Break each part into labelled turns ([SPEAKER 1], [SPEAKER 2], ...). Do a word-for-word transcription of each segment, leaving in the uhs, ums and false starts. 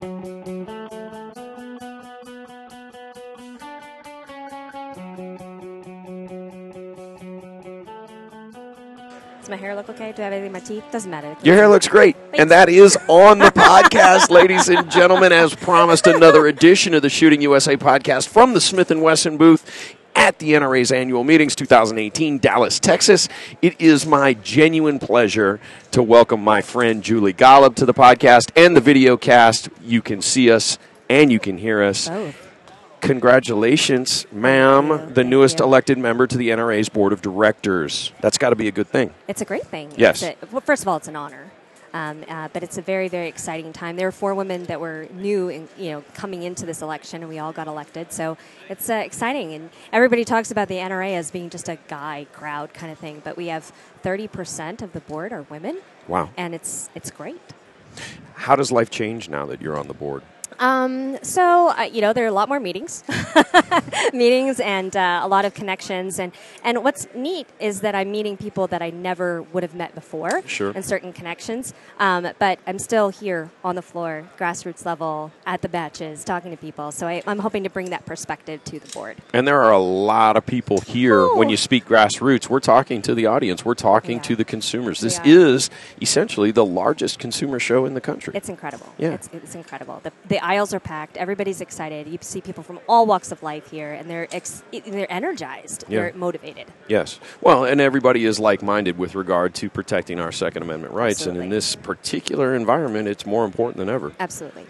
[SPEAKER 1] Does my hair look okay? Do I have anything in my teeth? Doesn't matter.
[SPEAKER 2] Your hair looks great.
[SPEAKER 1] Thanks.
[SPEAKER 2] And that is on the podcast, ladies and gentlemen. As promised, another edition of the Shooting U S A podcast from the Smith and Wesson booth at the N R A's annual meetings twenty eighteen, Dallas, Texas. It is my genuine pleasure to welcome my friend Julie Golub to the podcast and the video cast. You can see us and you can hear us.
[SPEAKER 1] Both.
[SPEAKER 2] Congratulations, ma'am,
[SPEAKER 1] you.
[SPEAKER 2] the
[SPEAKER 1] Thank
[SPEAKER 2] newest
[SPEAKER 1] you.
[SPEAKER 2] elected member to the N R A's board of directors. That's got to be a good thing.
[SPEAKER 1] It's a great thing.
[SPEAKER 2] Yes.
[SPEAKER 1] It's a, well, first of all, it's an honor. Um, uh, but it's a very, very exciting time. There are four women that were new, in, you know, coming into this election, and we all got elected. So it's uh, exciting. And everybody talks about the N R A as being just a guy crowd kind of thing, but we have thirty percent of the board are women.
[SPEAKER 2] Wow.
[SPEAKER 1] And it's it's great.
[SPEAKER 2] How does life change now that you're on the board?
[SPEAKER 1] Um, so, uh, you know, there are a lot more meetings, meetings and uh, a lot of connections. And, and what's neat is that I'm meeting people that I never would have met before.
[SPEAKER 2] Sure.
[SPEAKER 1] And certain connections. Um, but I'm still here on the floor, grassroots level, at the batches, talking to people. So I, I'm hoping to bring that perspective to the board.
[SPEAKER 2] And there are a lot of people here.
[SPEAKER 1] Oh.
[SPEAKER 2] When you speak grassroots, we're talking to the audience. We're talking
[SPEAKER 1] Yeah.
[SPEAKER 2] to the consumers.
[SPEAKER 1] We
[SPEAKER 2] This
[SPEAKER 1] are.
[SPEAKER 2] is essentially the largest consumer show in the country.
[SPEAKER 1] It's incredible.
[SPEAKER 2] Yeah.
[SPEAKER 1] It's, it's incredible. The, the aisles are packed. Everybody's excited. You see people from all walks of life here, and they're ex- they're energized.
[SPEAKER 2] Yeah.
[SPEAKER 1] They're motivated.
[SPEAKER 2] Yes. Well, and everybody is like-minded with regard to protecting our Second Amendment rights.
[SPEAKER 1] Absolutely.
[SPEAKER 2] And in this particular environment, it's more important than ever.
[SPEAKER 1] Absolutely.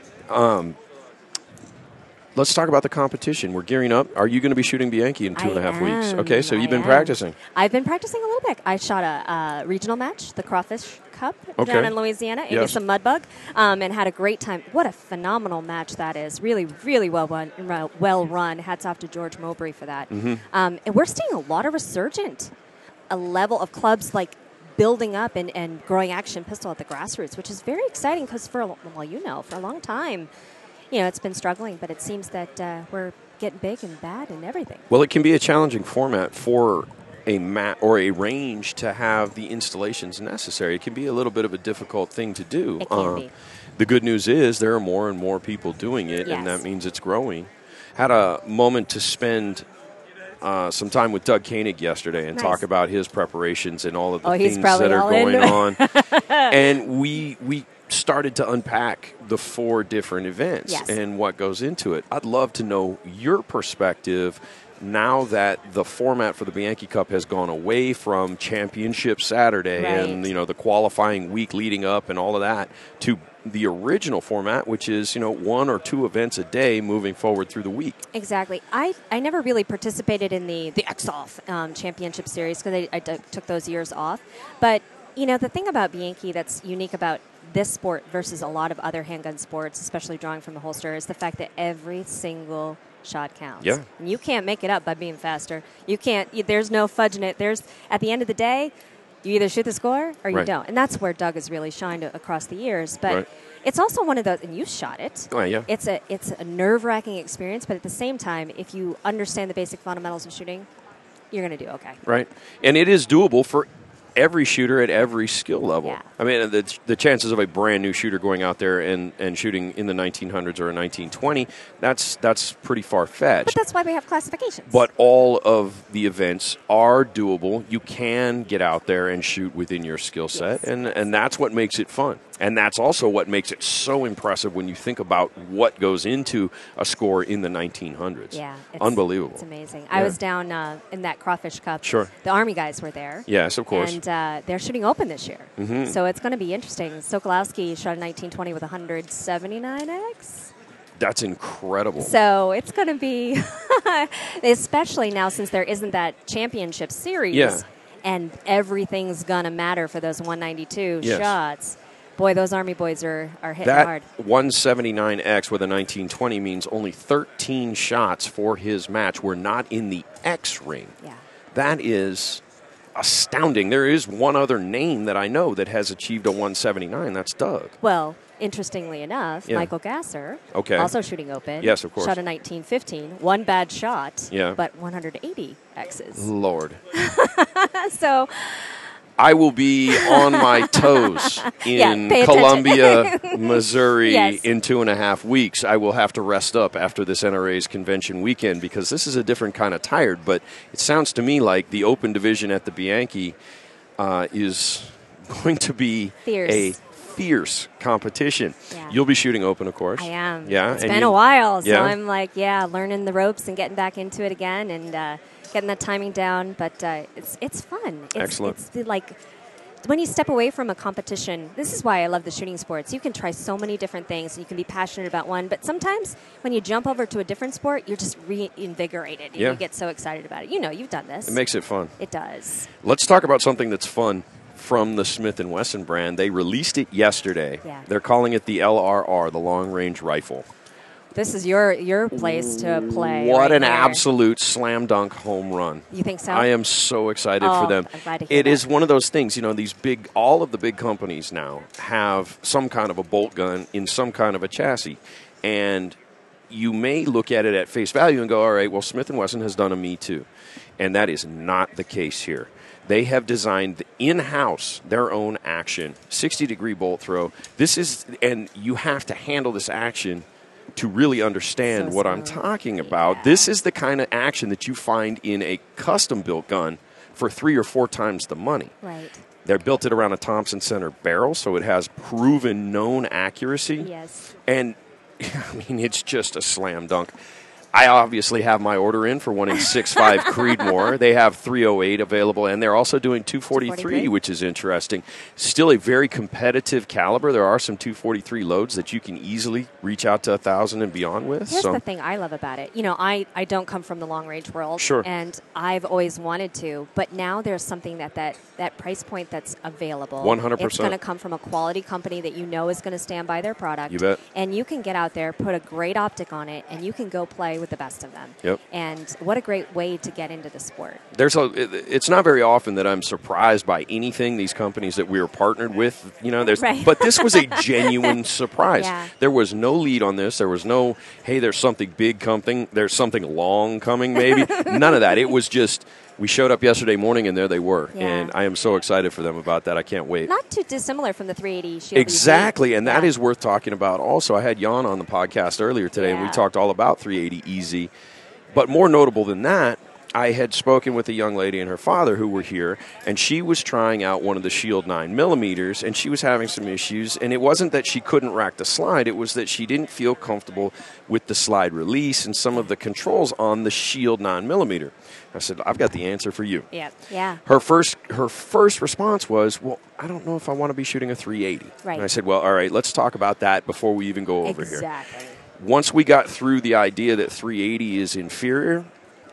[SPEAKER 2] Let's talk about the competition. We're gearing up. Are you going to be shooting Bianchi in two and a
[SPEAKER 1] I
[SPEAKER 2] half weeks?
[SPEAKER 1] am.
[SPEAKER 2] Okay, so
[SPEAKER 1] I
[SPEAKER 2] you've been
[SPEAKER 1] am.
[SPEAKER 2] practicing.
[SPEAKER 1] I've been practicing a little bit. I shot a uh, regional match, the Crawfish Cup,
[SPEAKER 2] Okay.
[SPEAKER 1] down in Louisiana. Ate me
[SPEAKER 2] Yes.
[SPEAKER 1] some mudbug, um, and had a great time. What a phenomenal match that is! Really, really well run. Well run. Hats off to George Mowbray for that.
[SPEAKER 2] Mm-hmm.
[SPEAKER 1] Um, and we're seeing a lot of resurgent, a level of clubs like building up and, and growing action pistol at the grassroots, which is very exciting because for a, lo- well, you know, for a long time, you know, it's been struggling, but it seems that uh, we're getting big and bad and everything.
[SPEAKER 2] Well, it can be a challenging format for a mat or a range to have the installations necessary. It can be a little bit of a difficult thing to do.
[SPEAKER 1] It can be.
[SPEAKER 2] The good news is there are more and more people doing it, and
[SPEAKER 1] Yes.
[SPEAKER 2] that means it's growing. Had a moment to spend uh, some time with Doug Koenig yesterday and
[SPEAKER 1] Nice.
[SPEAKER 2] tal's about his preparations and all of the
[SPEAKER 1] Oh, he's
[SPEAKER 2] things
[SPEAKER 1] probably
[SPEAKER 2] that are
[SPEAKER 1] all
[SPEAKER 2] going
[SPEAKER 1] into
[SPEAKER 2] on. And we we started to unpack the four different events
[SPEAKER 1] Yes.
[SPEAKER 2] and what goes into it. I'd love to know your perspective now that the format for the Bianchi Cup has gone away from Championship Saturday
[SPEAKER 1] Right.
[SPEAKER 2] and, you know, the qualifying week leading up and all of that to the original format, which is, you know, one or two events a day moving forward through the week.
[SPEAKER 1] Exactly. I, I never really participated in the, the X O F um, championship series because I, I t- took those years off. But, you know, the thing about Bianchi that's unique about this sport versus a lot of other handgun sports, especially drawing from the holster, is the fact that every single shot counts.
[SPEAKER 2] Yeah.
[SPEAKER 1] And you can't make it up by being faster. You can't, you, there's no fudging it. There's, at the end of the day, you either shoot the score or you
[SPEAKER 2] Right.
[SPEAKER 1] don't. And that's where Doug has really shined a- across the years. But
[SPEAKER 2] Right.
[SPEAKER 1] it's also one of those, and you shot it.
[SPEAKER 2] Oh, yeah.
[SPEAKER 1] It's a it's a nerve-wracking experience, but at the same time, if you understand the basic fundamentals of shooting, you're going to do okay.
[SPEAKER 2] Right. And it is doable for every shooter at every skill level.
[SPEAKER 1] Yeah.
[SPEAKER 2] I mean, the, the chances of a brand new shooter going out there and, and shooting in the nineteen hundreds or a nineteen twenty, that's that's pretty far-fetched.
[SPEAKER 1] But that's why we have classifications.
[SPEAKER 2] But all of the events are doable. You can get out there and shoot within your skill set,
[SPEAKER 1] Yes.
[SPEAKER 2] and, and that's what makes it fun. And that's also what makes it so impressive when you think about what goes into a score in the nineteen hundreds.
[SPEAKER 1] yeah, it's,
[SPEAKER 2] Unbelievable.
[SPEAKER 1] It's amazing.
[SPEAKER 2] Yeah.
[SPEAKER 1] I was down uh, in that Crawfish Cup.
[SPEAKER 2] Sure.
[SPEAKER 1] The Army guys were there.
[SPEAKER 2] Yes, of course.
[SPEAKER 1] And uh, they're shooting open this year.
[SPEAKER 2] Mhm.
[SPEAKER 1] So it's going to be interesting. Sokolowski shot a nineteen twenty with one seventy-nine X.
[SPEAKER 2] That's incredible.
[SPEAKER 1] So it's going to be, especially now since there isn't that championship series,
[SPEAKER 2] Yeah.
[SPEAKER 1] and everything's going to matter for those one ninety-two
[SPEAKER 2] Yes.
[SPEAKER 1] shots. Boy, those Army boys are, are hitting
[SPEAKER 2] That
[SPEAKER 1] hard.
[SPEAKER 2] one seventy-nine X with a nineteen twenty means only thirteen shots for his match were not in the X ring.
[SPEAKER 1] Yeah.
[SPEAKER 2] That is astounding. There is one other name that I know that has achieved a one seventy-nine. That's Doug.
[SPEAKER 1] Well, interestingly enough,
[SPEAKER 2] Yeah.
[SPEAKER 1] Michael Gasser,
[SPEAKER 2] Okay.
[SPEAKER 1] also shooting open,
[SPEAKER 2] Yes, of course.
[SPEAKER 1] shot a nineteen fifteen, one bad shot,
[SPEAKER 2] Yeah.
[SPEAKER 1] but one eighty X's.
[SPEAKER 2] Lord.
[SPEAKER 1] So,
[SPEAKER 2] I will be on my toes in
[SPEAKER 1] Yeah,
[SPEAKER 2] Columbia, Missouri
[SPEAKER 1] Yes.
[SPEAKER 2] in two and a half weeks. I will have to rest up after this N R A's convention weekend because this is a different kind of tired. But it sounds to me like the open division at the Bianchi uh, is going to be
[SPEAKER 1] Fierce.
[SPEAKER 2] a fierce competition.
[SPEAKER 1] Yeah.
[SPEAKER 2] You'll be shooting open, of course.
[SPEAKER 1] I am.
[SPEAKER 2] Yeah,
[SPEAKER 1] It's
[SPEAKER 2] and
[SPEAKER 1] been
[SPEAKER 2] you-
[SPEAKER 1] a while, so
[SPEAKER 2] Yeah.
[SPEAKER 1] I'm like, yeah, learning the ropes and getting back into it again and uh, getting that timing down. But uh, it's it's fun. It's,
[SPEAKER 2] Excellent.
[SPEAKER 1] It's the, like when you step away from a competition. This is why I love the shooting sports. You can try so many different things, and you can be passionate about one. But sometimes when you jump over to a different sport, you're just reinvigorated. And
[SPEAKER 2] Yeah.
[SPEAKER 1] You get so excited about it. You know, you've done this.
[SPEAKER 2] It makes it fun.
[SPEAKER 1] It does.
[SPEAKER 2] Let's talk about something that's fun from the Smith and Wesson brand. They released it yesterday.
[SPEAKER 1] Yeah.
[SPEAKER 2] They're calling it the L R R, the long range rifle.
[SPEAKER 1] This is your your place to play.
[SPEAKER 2] What
[SPEAKER 1] right
[SPEAKER 2] an
[SPEAKER 1] here.
[SPEAKER 2] absolute slam dunk home run.
[SPEAKER 1] You think so?
[SPEAKER 2] I am so excited
[SPEAKER 1] Oh,
[SPEAKER 2] for them.
[SPEAKER 1] I'm glad to hear
[SPEAKER 2] It
[SPEAKER 1] that.
[SPEAKER 2] is one of those things, you know, these big, all of the big companies now have some kind of a bolt gun in some kind of a chassis. And you may look at it at face value and go, all right, well, Smith and Wesson has done a Me Too. And that is not the case here. They have designed in-house their own action, sixty-degree bolt throw. This is, and you have to handle this action to really understand
[SPEAKER 1] So
[SPEAKER 2] what I'm
[SPEAKER 1] smooth.
[SPEAKER 2] talking about.
[SPEAKER 1] Yeah.
[SPEAKER 2] This is the kind of action that you find in a custom-built gun for three or four times the money.
[SPEAKER 1] Right.
[SPEAKER 2] They built it around a Thompson Center barrel, so it has proven, known accuracy.
[SPEAKER 1] Yes.
[SPEAKER 2] And, I mean, it's just a slam dunk. I obviously have my order in for one in six five Creedmoor. They have three oh eight available, and they're also doing two forty-three,
[SPEAKER 1] two forty-three.
[SPEAKER 2] which is interesting. Still a very competitive caliber. There are some two forty-three loads that you can easily reach out to one thousand and beyond with.
[SPEAKER 1] Here's
[SPEAKER 2] so
[SPEAKER 1] the thing I love about it. You know, I, I don't come from the long range world.
[SPEAKER 2] Sure.
[SPEAKER 1] And I've always wanted to, but now there's something at that, that price point that's available.
[SPEAKER 2] one hundred percent.
[SPEAKER 1] It's going to come from a quality company that you know is going to stand by their product.
[SPEAKER 2] You bet.
[SPEAKER 1] And you can get out there, put a great optic on it, and you can go play with the best of them.
[SPEAKER 2] Yep.
[SPEAKER 1] And what a great way to get into the sport.
[SPEAKER 2] There's a. it- It's not very often that I'm surprised by anything these companies that we are partnered with. You know, there's.
[SPEAKER 1] Right.
[SPEAKER 2] But this was a genuine surprise.
[SPEAKER 1] Yeah.
[SPEAKER 2] There was no lead on this. There was no, hey, there's something big coming. There's something long coming. Maybe none of that. It was just we showed up yesterday morning and there they were,
[SPEAKER 1] Yeah.
[SPEAKER 2] and I am so excited for them about that. I can't wait.
[SPEAKER 1] Not too dissimilar from the three eighty Shield.
[SPEAKER 2] Exactly, and that
[SPEAKER 1] Yeah.
[SPEAKER 2] is worth talking about. Also, I had Jan on the podcast earlier today, and we
[SPEAKER 1] Yeah.
[SPEAKER 2] talked all about three eighty E Z. But more notable than that, I had spoken with a young lady and her father who were here, and she was trying out one of the Shield nine millimeters, and she was having some issues. And it wasn't that she couldn't rack the slide; it was that she didn't feel comfortable with the slide release and some of the controls on the Shield nine millimeter. I said, "I've got the answer for you."
[SPEAKER 1] Yeah. Yeah.
[SPEAKER 2] Her first her first response was, "Well, I don't know if I want to be shooting a three eighty."
[SPEAKER 1] Right.
[SPEAKER 2] And I said, "Well, all right, let's talk about that before we even go over here."
[SPEAKER 1] Exactly.
[SPEAKER 2] Once we got through the idea that three eighty is inferior,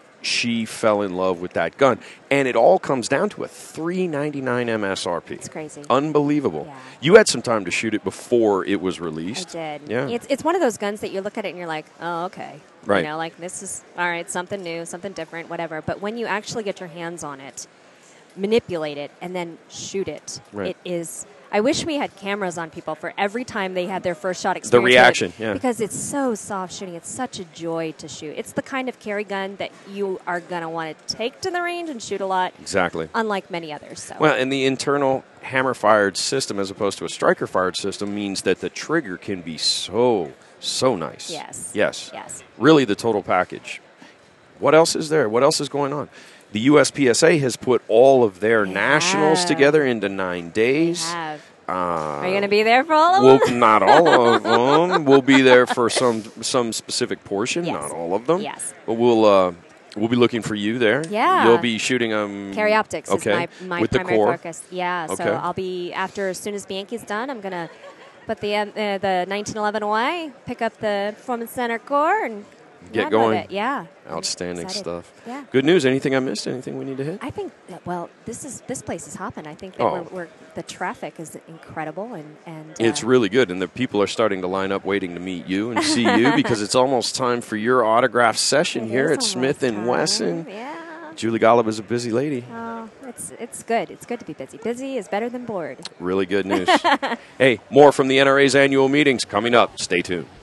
[SPEAKER 2] she fell in love with that gun. And it all comes down to a three ninety-nine M S R P.
[SPEAKER 1] It's crazy.
[SPEAKER 2] Unbelievable.
[SPEAKER 1] Yeah.
[SPEAKER 2] You had some time to shoot it before it was
[SPEAKER 1] I
[SPEAKER 2] released.
[SPEAKER 1] did.
[SPEAKER 2] Yeah.
[SPEAKER 1] It's it's one of those guns that you look at it and you're like, oh, okay.
[SPEAKER 2] Right.
[SPEAKER 1] You know, like this is all right, something new, something different, whatever. But when you actually get your hands on it, manipulate it, and then shoot it,
[SPEAKER 2] Right.
[SPEAKER 1] it is. I wish we had cameras on people for every time they had their first shot experience. with it,
[SPEAKER 2] reaction, yeah.
[SPEAKER 1] Because it's so soft shooting. It's such a joy to shoot. It's the kind of carry gun that you are going to want to take to the range and shoot a lot,
[SPEAKER 2] Exactly.
[SPEAKER 1] unlike many others. So.
[SPEAKER 2] Well, and the internal hammer-fired system as opposed to a striker-fired system means that the trigger can be so, so nice.
[SPEAKER 1] Yes.
[SPEAKER 2] Yes.
[SPEAKER 1] Yes.
[SPEAKER 2] Really the total package. What else is there? What else is going on? The U S P S A has put all of their
[SPEAKER 1] They
[SPEAKER 2] nationals
[SPEAKER 1] have.
[SPEAKER 2] together into nine days.
[SPEAKER 1] Have.
[SPEAKER 2] Uh,
[SPEAKER 1] Are you going to be there for all of
[SPEAKER 2] We'll,
[SPEAKER 1] them?
[SPEAKER 2] not all of them. We'll be there for some some specific portion,
[SPEAKER 1] Yes.
[SPEAKER 2] not all of them.
[SPEAKER 1] Yes.
[SPEAKER 2] But we'll uh, we'll be looking for you there.
[SPEAKER 1] Yeah.
[SPEAKER 2] You'll be shooting um
[SPEAKER 1] Carry optics
[SPEAKER 2] okay,
[SPEAKER 1] is my, my
[SPEAKER 2] with the
[SPEAKER 1] primary
[SPEAKER 2] core.
[SPEAKER 1] focus. Yeah,
[SPEAKER 2] Okay.
[SPEAKER 1] so I'll be after as soon as Bianchi's done, I'm gonna put the uh, the nineteen eleven away, pick up the Performance Center core, and
[SPEAKER 2] Get
[SPEAKER 1] run
[SPEAKER 2] going.
[SPEAKER 1] With it. Yeah,
[SPEAKER 2] Outstanding
[SPEAKER 1] Excited.
[SPEAKER 2] stuff.
[SPEAKER 1] Yeah.
[SPEAKER 2] Good news. Anything I missed? Anything we need to hit?
[SPEAKER 1] I think that, well, this is this place is hopping. I think that
[SPEAKER 2] Oh.
[SPEAKER 1] we're, we're the traffic is incredible, and and uh,
[SPEAKER 2] It's really good, and the people are starting to line up waiting to meet you and see you because it's almost time for your autograph session
[SPEAKER 1] it
[SPEAKER 2] here
[SPEAKER 1] is
[SPEAKER 2] at Smith
[SPEAKER 1] almost
[SPEAKER 2] and
[SPEAKER 1] time.
[SPEAKER 2] Wesson.
[SPEAKER 1] Yeah.
[SPEAKER 2] Julie Golub is a busy lady.
[SPEAKER 1] Oh, it's it's good. It's good to be busy. Busy is better than bored.
[SPEAKER 2] Really good news. Hey, more from the N R A's annual meetings coming up. Stay tuned.